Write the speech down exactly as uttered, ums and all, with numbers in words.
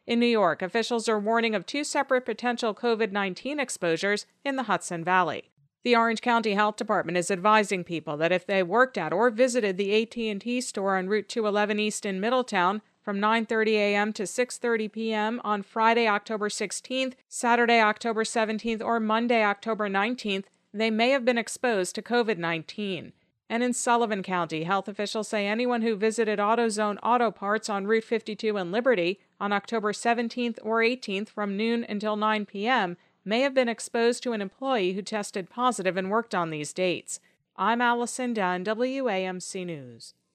In New York, officials are warning of two separate potential COVID nineteen exposures in the Hudson Valley. The Orange County Health Department is advising people that if they worked at or visited the A T and T store on Route two eleven East in Middletown from nine thirty a.m. to six thirty p.m. on Friday, October sixteenth, Saturday, October seventeenth, or Monday, October nineteenth, they may have been exposed to COVID nineteen. And in Sullivan County, health officials say anyone who visited AutoZone Auto Parts on Route fifty-two in Liberty on October seventeenth or eighteenth from noon until nine p.m. may have been exposed to an employee who tested positive and worked on these dates. I'm Allison Dunn, W A M C News.